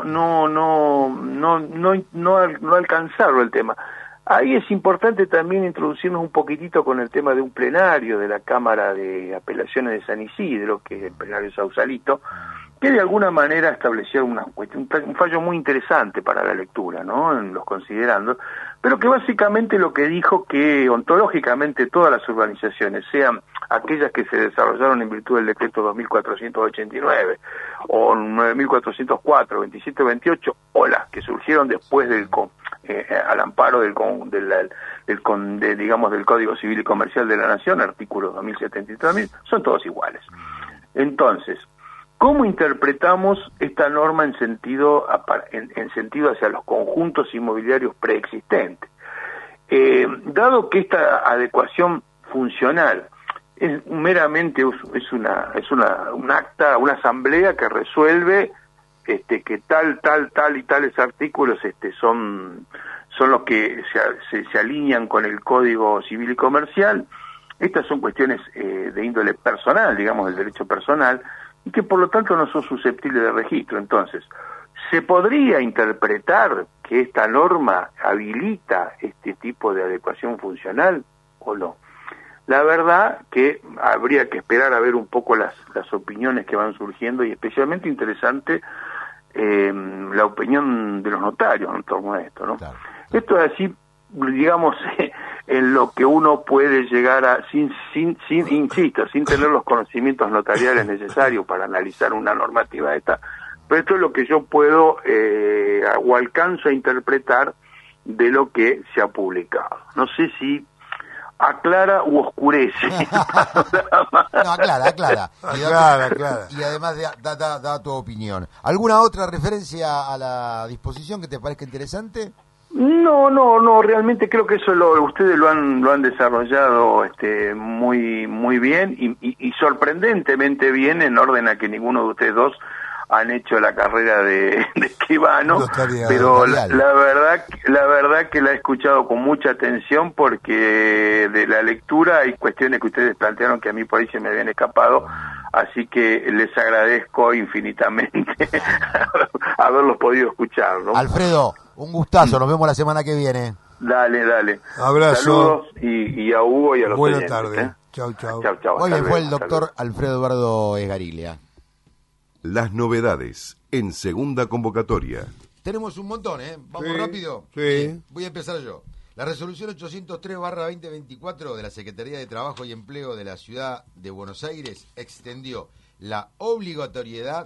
alcanzarlo el tema. Ahí es importante también introducirnos un poquitito con el tema de un plenario de la Cámara de Apelaciones de San Isidro, que es el plenario Sausalito, que de alguna manera estableció un fallo muy interesante para la lectura, ¿no?, en los considerandos, pero que básicamente lo que dijo que ontológicamente todas las urbanizaciones, sean aquellas que se desarrollaron en virtud del decreto 2489 o 9404, 2728, o las que surgieron después al amparo del Código Civil y Comercial de la Nación, artículos 2073, son todos iguales. Entonces, ¿cómo interpretamos esta norma en sentido hacia los conjuntos inmobiliarios preexistentes? Dado que esta adecuación funcional es meramente un acta, una asamblea que resuelve que tal y tales artículos son los que se alinean con el Código Civil y Comercial. Estas son cuestiones de índole personal, digamos, del derecho personal, y que por lo tanto no son susceptibles de registro. Entonces, ¿se podría interpretar que esta norma habilita este tipo de adecuación funcional o no? La verdad que habría que esperar a ver un poco las opiniones que van surgiendo, y especialmente interesante la opinión de los notarios en torno a esto, ¿no? Claro. Esto es así, digamos, en lo que uno puede llegar a, insisto, sin tener los conocimientos notariales necesarios para analizar una normativa de esta, pero esto es lo que yo puedo o alcanzo a interpretar de lo que se ha publicado. No sé si aclara u oscurece. No, aclara. Y además da tu opinión. ¿Alguna otra referencia a la disposición que te parezca interesante? No, realmente creo que eso ustedes lo han desarrollado muy bien y sorprendentemente bien, en orden a que ninguno de ustedes dos han hecho la carrera de escribano, pero la verdad que la he escuchado con mucha atención, porque de la lectura hay cuestiones que ustedes plantearon que a mí por ahí se me habían escapado, así que les agradezco infinitamente haberlos podido escuchar, ¿no? Alfredo, un gustazo, nos vemos la semana que viene. Dale. Abrazo. Saludos y a Hugo y a los Buenas oyentes. tardes. Chau. Muy bien, fue el doctor Alfredo Eduardo Esgariglia. Las novedades en segunda convocatoria. Tenemos un montón, Vamos rápido. Sí. Voy a empezar yo. La resolución 803/2024 de la Secretaría de Trabajo y Empleo de la Ciudad de Buenos Aires extendió la obligatoriedad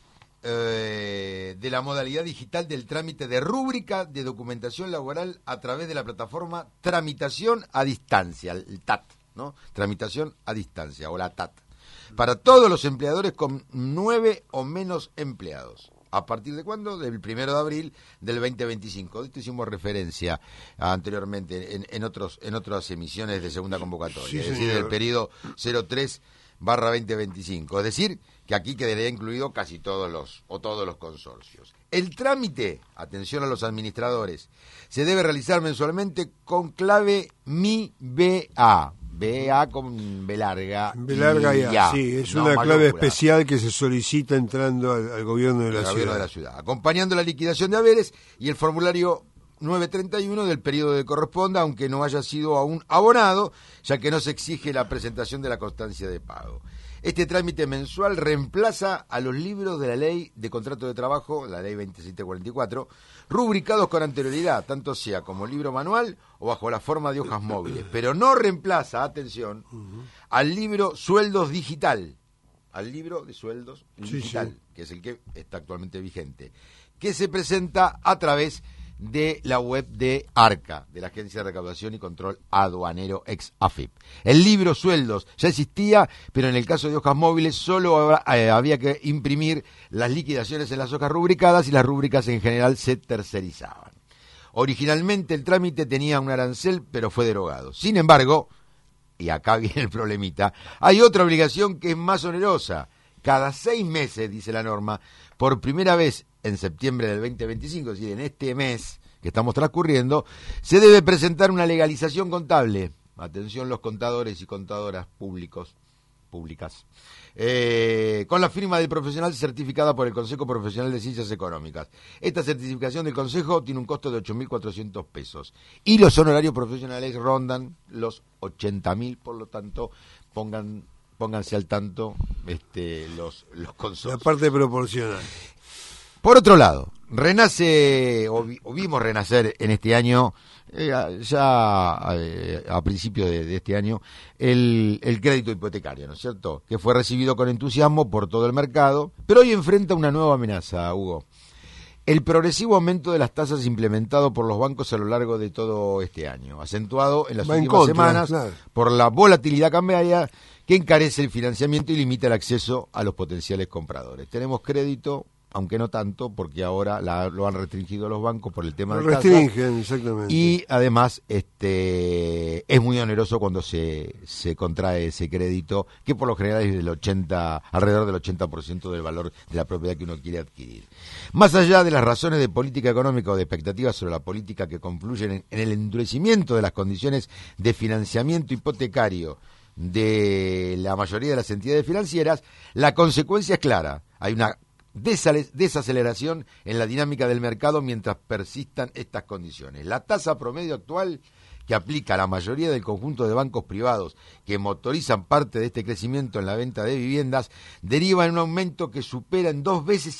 de la modalidad digital del trámite de rúbrica de documentación laboral a través de la plataforma Tramitación a Distancia, el TAT, ¿no? Tramitación a Distancia, o la TAT. para todos los empleadores con 9 o menos empleados. ¿A partir de cuándo? Del 1 de abril del 2025. De esto hicimos referencia anteriormente en otras emisiones de segunda convocatoria, Sí, es decir, señor. del periodo 03/2025. Es decir, que aquí quedaría incluido casi todos los consorcios. El trámite, atención a los administradores, se debe realizar mensualmente con clave MIBA. BA con B larga. B larga y A, sí, es no una clave mayúscula. especial que se solicita entrando al gobierno de la Del ciudad. gobierno de la ciudad, acompañando la liquidación de haberes y el formulario 931 del periodo que corresponda, aunque no haya sido aún abonado, ya que no se exige la presentación de la constancia de pago. Este trámite mensual reemplaza a los libros de la Ley de Contrato de Trabajo, la Ley 2744, rubricados con anterioridad, tanto sea como libro manual o bajo la forma de hojas móviles, pero no reemplaza, atención, al libro Sueldos Digital, al libro de Sueldos Digital, sí. que es el que está actualmente vigente, que se presenta a través de la web de ARCA, de la Agencia de Recaudación y Control Aduanero ex AFIP. El libro Sueldos ya existía, pero en el caso de hojas móviles solo había que imprimir las liquidaciones en las hojas rubricadas y las rúbricas en general se tercerizaban. Originalmente el trámite tenía un arancel, pero fue derogado. Sin embargo, y acá viene el problemita, hay otra obligación que es más onerosa. Cada 6 meses, dice la norma, por primera vez en septiembre del 2025, es decir, en este mes que estamos transcurriendo, se debe presentar una legalización contable. Atención los contadores y contadoras públicas, con la firma del profesional certificada por el Consejo Profesional de Ciencias Económicas. Esta certificación del Consejo tiene un costo de 8.400 pesos y los honorarios profesionales rondan los 80.000, por lo tanto, pónganse al tanto los consorcios. La parte proporcional. Por otro lado, renace, o vimos renacer en este año, a principios de este año, el crédito hipotecario, ¿no es cierto?, que fue recibido con entusiasmo por todo el mercado, pero hoy enfrenta una nueva amenaza, Hugo. El progresivo aumento de las tasas implementado por los bancos a lo largo de todo este año, acentuado en las últimas semanas claro, por la volatilidad cambiaria que encarece el financiamiento y limita el acceso a los potenciales compradores. Tenemos crédito, aunque no tanto, porque ahora lo han restringido los bancos por el tema de tasas. Lo restringen, exactamente. Y además es muy oneroso cuando se contrae ese crédito, que por lo general es alrededor del 80% del valor de la propiedad que uno quiere adquirir. Más allá de las razones de política económica o de expectativas sobre la política que confluyen en el endurecimiento de las condiciones de financiamiento hipotecario de la mayoría de las entidades financieras, la consecuencia es clara. Hay una desaceleración en la dinámica del mercado mientras persistan estas condiciones. La tasa promedio actual que aplica la mayoría del conjunto de bancos privados que motorizan parte de este crecimiento en la venta de viviendas deriva en un aumento que supera en 2,5 veces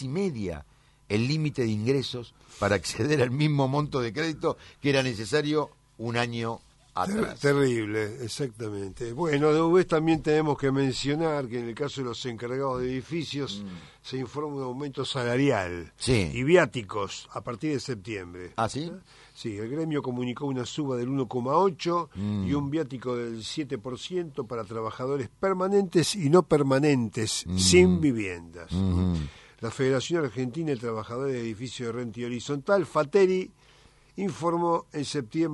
el límite de ingresos para acceder al mismo monto de crédito que era necesario un año atrás. Terrible, exactamente. Bueno, de vez también tenemos que mencionar que en el caso de los encargados de edificios se informa un aumento salarial y viáticos a partir de septiembre. ¿Ah, sí? Sí, el gremio comunicó una suba del 1,8 y un viático del 7% para trabajadores permanentes y no permanentes sin viviendas. La Federación Argentina de Trabajadores de Edificios de Renta y Horizontal, FATERI, informó en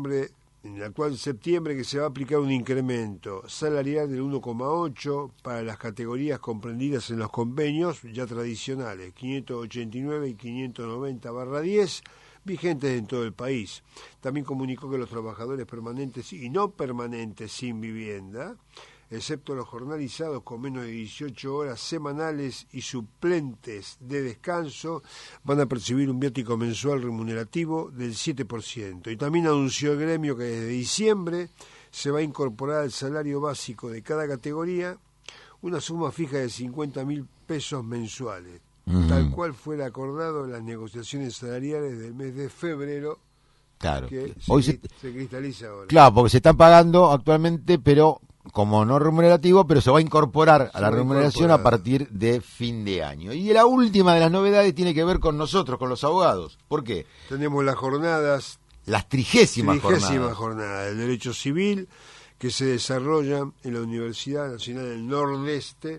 el actual septiembre, que se va a aplicar un incremento salarial del 1,8 para las categorías comprendidas en los convenios ya tradicionales, 589 y 590/10, vigentes en todo el país. También comunicó que los trabajadores permanentes y no permanentes sin vivienda, excepto los jornalizados con menos de 18 horas semanales y suplentes de descanso, van a percibir un viático mensual remunerativo del 7%. Y también anunció el gremio que desde diciembre se va a incorporar al salario básico de cada categoría una suma fija de 50.000 pesos mensuales, tal cual fuera acordado en las negociaciones salariales del mes de febrero. Claro. Que Hoy se cristaliza ahora. Claro, porque se están pagando actualmente, pero como no remunerativo, pero se va a incorporar a la remuneración a partir de fin de año. Y la última de las novedades tiene que ver con nosotros, con los abogados. ¿Por qué? Tenemos las jornadas, las 30ª jornadas del derecho civil, que se desarrolla en la Universidad Nacional del Nordeste,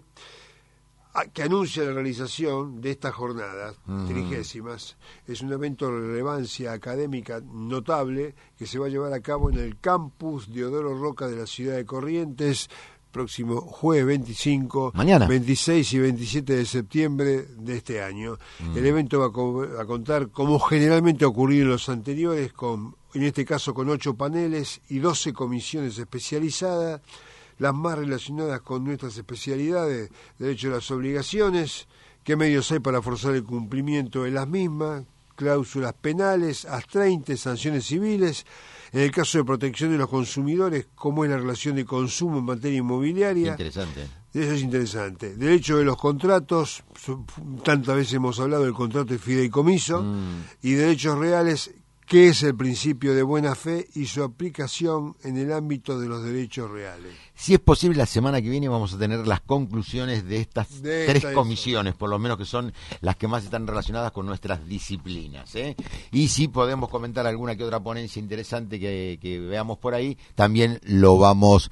que anuncia la realización de estas jornadas 30º. Es un evento de relevancia académica notable que se va a llevar a cabo en el campus Deodoro Roca de la ciudad de Corrientes, próximo jueves 25, mañana, 26 y 27 de septiembre de este año. El evento va a contar, como generalmente ha ocurrido en los anteriores, en este caso con 8 paneles y 12 comisiones especializadas, las más relacionadas con nuestras especialidades, derecho a las obligaciones, qué medios hay para forzar el cumplimiento de las mismas, cláusulas penales, astreinte, sanciones civiles, en el caso de protección de los consumidores, cómo es la relación de consumo en materia inmobiliaria. Interesante. Eso es interesante. Derecho de los contratos, tantas veces hemos hablado del contrato de fideicomiso, y derechos reales, que es el principio de buena fe y su aplicación en el ámbito de los derechos reales. Si es posible, la semana que viene vamos a tener las conclusiones de estas tres comisiones, por lo menos, que son las que más están relacionadas con nuestras disciplinas, ¿eh? Y si podemos comentar alguna que otra ponencia interesante que veamos por ahí, también lo vamos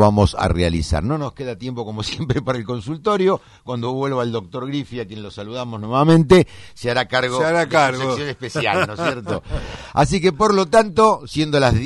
a realizar. No nos queda tiempo, como siempre, para el consultorio. Cuando vuelva el doctor Griffi, a quien lo saludamos nuevamente, se hará cargo de su sección especial, ¿no es cierto? Así que, por lo tanto, siendo las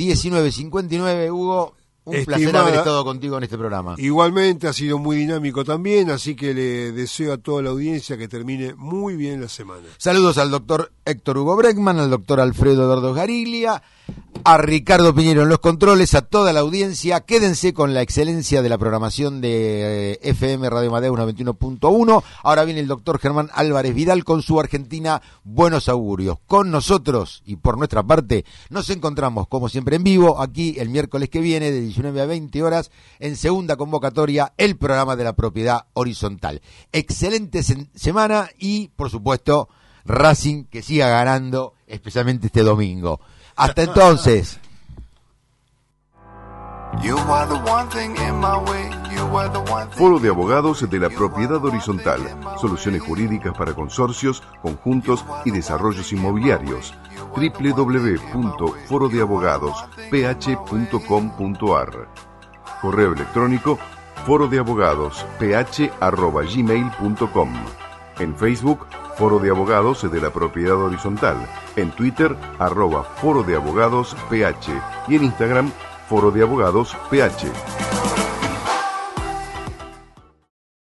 19:59, Hugo, un placer haber estado contigo en este programa. Igualmente, ha sido muy dinámico también, así que le deseo a toda la audiencia que termine muy bien la semana. Saludos al doctor Héctor Hugo Breckman, al doctor Alfredo Eduardo Gariglia, a Ricardo Piñero en los controles, a toda la audiencia. Quédense con la excelencia de la programación de FM Radio Amadeus 91.1. Ahora viene el doctor Germán Álvarez Vidal con su Argentina Buenos Augurios. Con nosotros y por nuestra parte nos encontramos, como siempre, en vivo aquí el miércoles que viene de 19 a 20 horas en segunda convocatoria, el programa de la propiedad horizontal. Excelente semana y, por supuesto, Racing que siga ganando, especialmente este domingo. Hasta entonces. Foro de Abogados de la Propiedad Horizontal. Soluciones jurídicas para consorcios, conjuntos y desarrollos inmobiliarios. www.forodeabogadosph.com.ar. Correo electrónico forodeabogadosph@gmail.com. En Facebook, Foro de Abogados de la Propiedad Horizontal. En Twitter, @Foro de Abogados PH. Y en Instagram, Foro de Abogados PH.